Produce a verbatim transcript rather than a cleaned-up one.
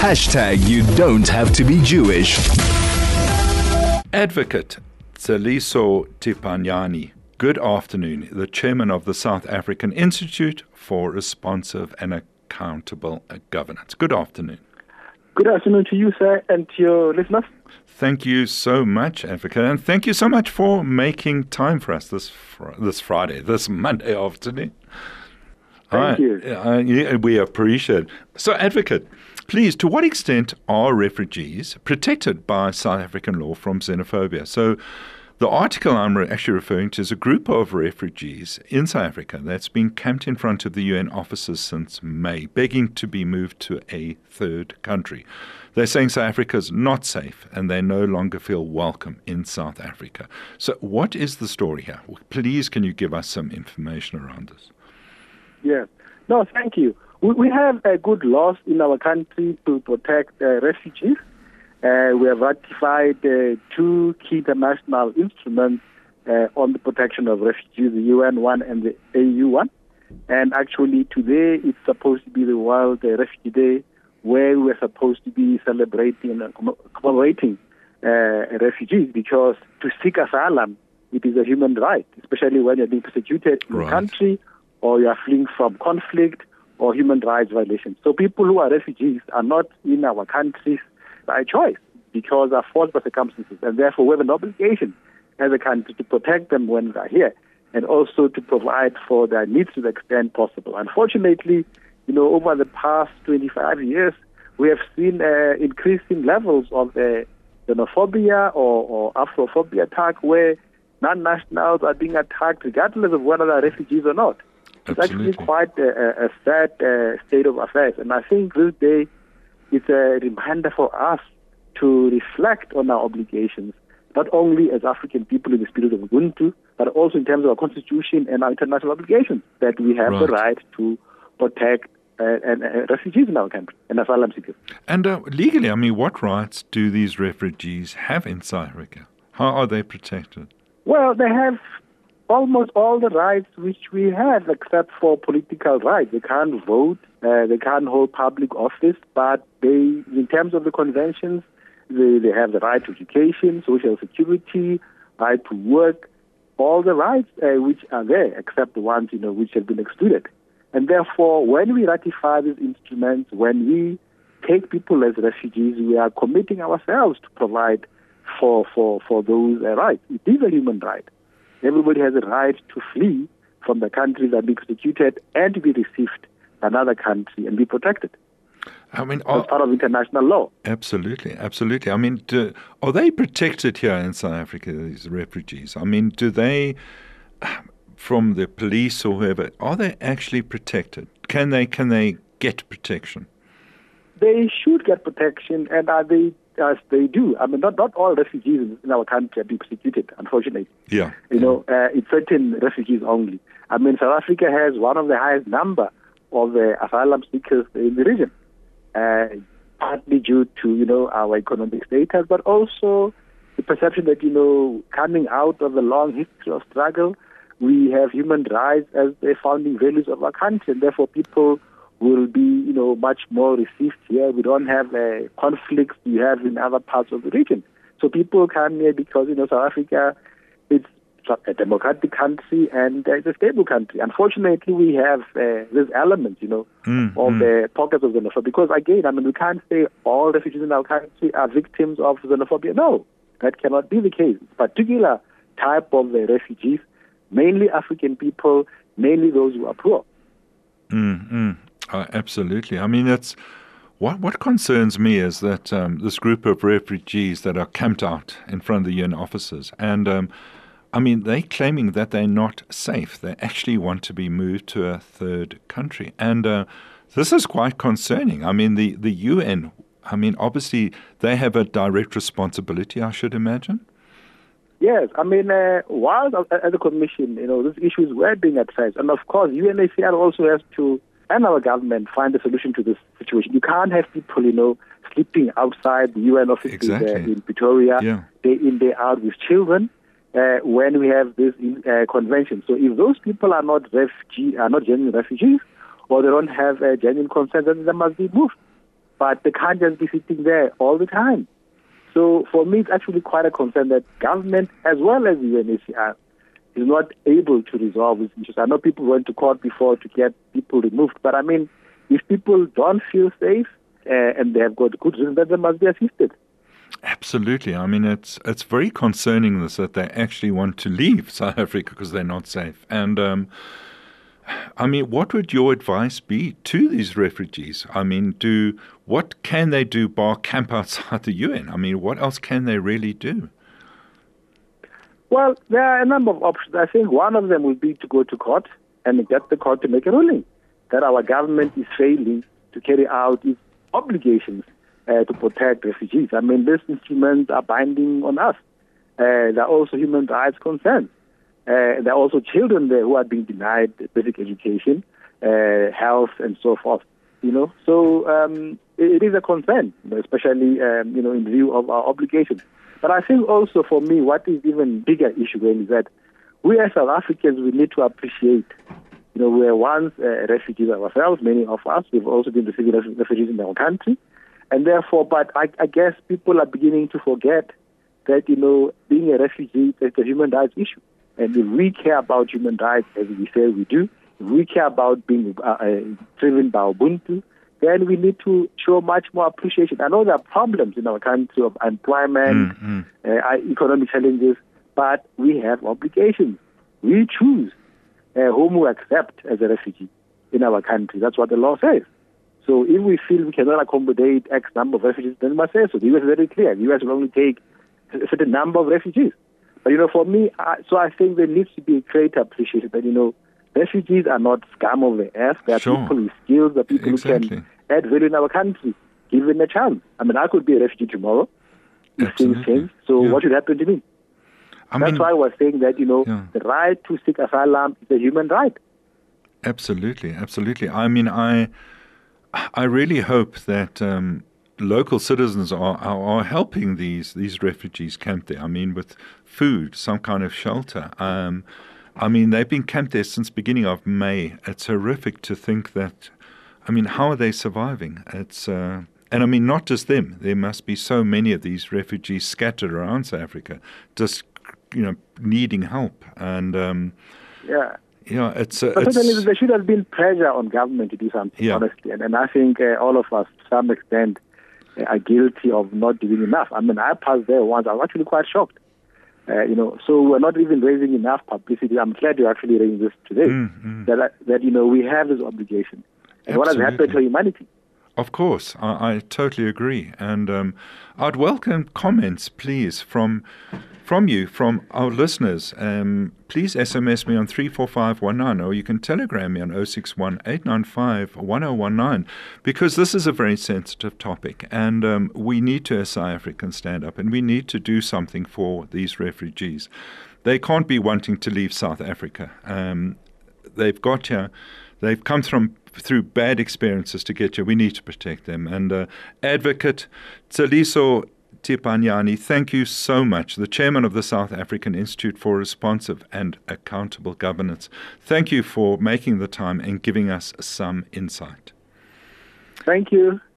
Hashtag you don't have to be Jewish. Advocate Tseliso Tipanyani, good afternoon, the chairman of the South African Institute for Responsive and Accountable Governance. Good afternoon. Good afternoon to you, sir, and to your listeners. Thank you so much, Advocate, and thank you so much for making time for us this fr- this Friday, this Monday afternoon. Thank I, you. I, yeah, we appreciate it. So, Advocate, please, to what extent are refugees protected by South African law from xenophobia? So, the article I'm re- actually referring to is a group of refugees in South Africa that's been camped in front of the U N offices since May, begging to be moved to a third country. They're saying South Africa is not safe and they no longer feel welcome in South Africa. So what is the story here? Please, can you give us some information around this? Yeah. No, thank you. We, we have uh, good laws in our country to protect uh, refugees. Uh, we have ratified uh, two key international instruments uh, on the protection of refugees, the U N one and the A U one. And actually today it's supposed to be the World uh, Refugee Day, where we're supposed to be celebrating and commemorating uh, refugees, because to seek asylum, it is a human right, especially when you're being persecuted in Right. the country or you are fleeing from conflict or human rights violations. So people who are refugees are not in our countries by choice, because are forced by circumstances, and therefore we have an obligation as a country to protect them when they're here, and also to provide for their needs to the extent possible. Unfortunately, you know, over the past twenty-five years, we have seen uh, increasing levels of uh, xenophobia or, or Afrophobia attack, where non-nationals are being attacked regardless of whether they're refugees or not. It's Absolutely. actually quite a, a sad uh, state of affairs. And I think this day is a reminder for us to reflect on our obligations, not only as African people in the spirit of Ubuntu, but also in terms of our constitution and our international obligations, that we have the Right. right to protect uh, and, uh, refugees in our country and asylum seekers. And uh, legally, I mean, what rights do these refugees have in South Africa? How are they protected? Well, they have almost all the rights which we have, except for political rights. They can't vote, uh, they can't hold public office, but they, in terms of the conventions, they, they have the right to education, social security, right to work, all the rights uh, which are there, except the ones, you know, which have been excluded. And therefore, when we ratify these instruments, when we take people as refugees, we are committing ourselves to provide for for, for those uh, rights. It is a human right. Everybody has a right to flee from the country that are being persecuted and to be received by another country and be protected. I mean, As are, part of international law. absolutely, absolutely. I mean, do, are they protected here in South Africa, these refugees? I mean, do they, from the police or whoever, are they actually protected? Can they can they get protection? They should get protection, and are they, as they do. I mean, not, not all refugees in our country are being persecuted, unfortunately. Yeah. You know, uh, it's certain refugees only. I mean, South Africa has one of the highest number of uh, asylum seekers in the region, uh, partly due to, you know, our economic status, but also the perception that, you know, coming out of a long history of struggle, we have human rights as the founding values of our country, and therefore people will be, you know, much more received here. We don't have uh, conflicts we have in other parts of the region. So people come here because, you know, South Africa is a democratic country and uh, it's a stable country. Unfortunately, we have uh, this element, you know, Mm, of mm. the pockets of xenophobia. Because again, I mean, we can't say all refugees in our country are victims of xenophobia. No, that cannot be the case. Particular type of uh, refugees, mainly African people, mainly those who are poor. Mm, mm. Uh, absolutely. I mean, that's what what concerns me is that um, this group of refugees that are camped out in front of the U N offices, and um, I mean, they're claiming that they're not safe. They actually want to be moved to a third country, and uh, this is quite concerning. I mean, the the U N. I mean, obviously, they have a direct responsibility, I should imagine. Yes, I mean, uh, while as a commission, you know, these issues were being addressed, and of course, U N H C R also has to, and our government, find a solution to this situation. You can't have people, you know, sleeping outside the U N offices Exactly. uh, in Pretoria, Yeah. day in, day out with children, uh, when we have this uh, convention. So if those people are not refugee, are not genuine refugees, or they don't have uh, genuine consent, then they must be moved. but they can't just be sitting there all the time. So for me, it's actually quite a concern that government, as well as the U N H C R, is not able to resolve these issues. I know people went to court before to get people removed, but I mean, if people don't feel safe uh, and they have got good reason, then they must be assisted. Absolutely. I mean, it's it's very concerning this that they actually want to leave South Africa because they're not safe. And um, I mean, what would your advice be to these refugees? I mean, do what can they do bar camp outside the U N? I mean, what else can they really do? Well, there are a number of options. I think one of them would be to go to court and get the court to make a ruling that our government is failing to carry out its obligations uh, to protect refugees. I mean, these instruments are binding on us. Uh, there are also human rights concerns. Uh, there are also children there who are being denied basic education, uh, health, and so forth. You know, so um, it, it is a concern, especially um, you know, in view of our obligations. But I think also for me, what is even bigger issue really is that we as South Africans, we need to appreciate, you know, we were once uh, refugees ourselves, many of us. We've also been receiving refugees in our country. And therefore, but I, I guess people are beginning to forget that, you know, being a refugee is a human rights issue. And if we care about human rights, as we say we do, if we care about being uh, uh, driven by Ubuntu, then we need to show much more appreciation. I know there are problems in our country of employment, mm-hmm. uh, economic challenges, but we have obligations. We choose uh, whom we accept as a refugee in our country. That's what the law says. So if we feel we cannot accommodate X number of refugees, then we must say so. The U S is very clear. The U S will only take a certain number of refugees. But, you know, for me, I, so I think there needs to be a greater appreciation that, you know, refugees are not scum of the earth. They are sure. people with skills, they are people exactly. who can add value in our country, given a chance. I mean, I could be a refugee tomorrow if Absolutely. things change. So yeah. what should happen to me? I That's mean, why I was saying that, you know, yeah. the right to seek asylum is a human right. Absolutely, absolutely. I mean, I I really hope that um, local citizens are, are are helping these these refugees camped there. I mean, with food, some kind of shelter. Um, I mean, they've been camped there since beginning of May. It's horrific to think that. I mean, how are they surviving? It's uh, and I mean, not just them. There must be so many of these refugees scattered around South Africa, just you know, needing help. And um, yeah. Yeah, it's. Uh, but it's certainly there should have been pressure on government to do something, yeah. honestly. And, and I think uh, all of us, to some extent, uh, are guilty of not doing enough. I mean, I passed there once. I was actually quite shocked. Uh, you know, so we're not even raising enough publicity. I'm glad you're actually raising this today. Mm, mm. That, that, you know, we have this obligation. And Absolutely. What has happened to humanity? Of course, I, I totally agree. And um, I'd welcome comments, please, from from you, from our listeners. Um, please S M S me on three four five one nine, or you can telegram me on zero six one eight nine five one zero one nine, because this is a very sensitive topic. And um, we need to, as South Africans, stand up, and we need to do something for these refugees. They can't be wanting to leave South Africa. Um, they've got here. They've come from through bad experiences to get here. We need to protect them. And uh, Advocate Tseliso Tipanyani, thank you so much, the chairman of the South African Institute for Responsive and Accountable Governance. Thank you for making the time and giving us some insight. Thank you.